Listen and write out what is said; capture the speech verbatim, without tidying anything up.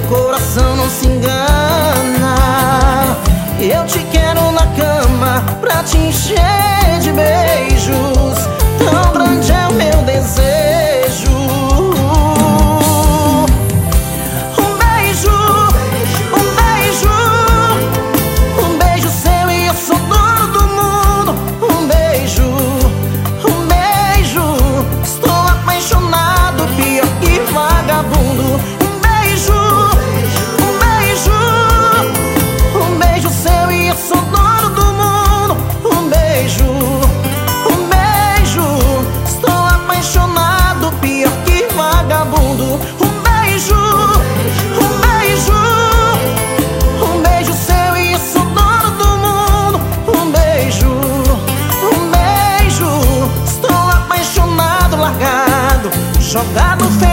coração não se engana. Eu te quero na cama pra te encher de beijos. Tão grande é o meu desejo. Um beijo, um beijo, um beijo seu e eu sou dono do mundo. Um beijo, um beijo, estou apaixonado, pior que vagabundo. Um beijo, um beijo, um beijo seu e eu sou dono do mundo. Um beijo, um beijo, estou apaixonado, pior que vagabundo. Um beijo, um beijo, um beijo seu e eu sou dono do mundo. Um beijo, um beijo, estou apaixonado, largado, jogado, feio.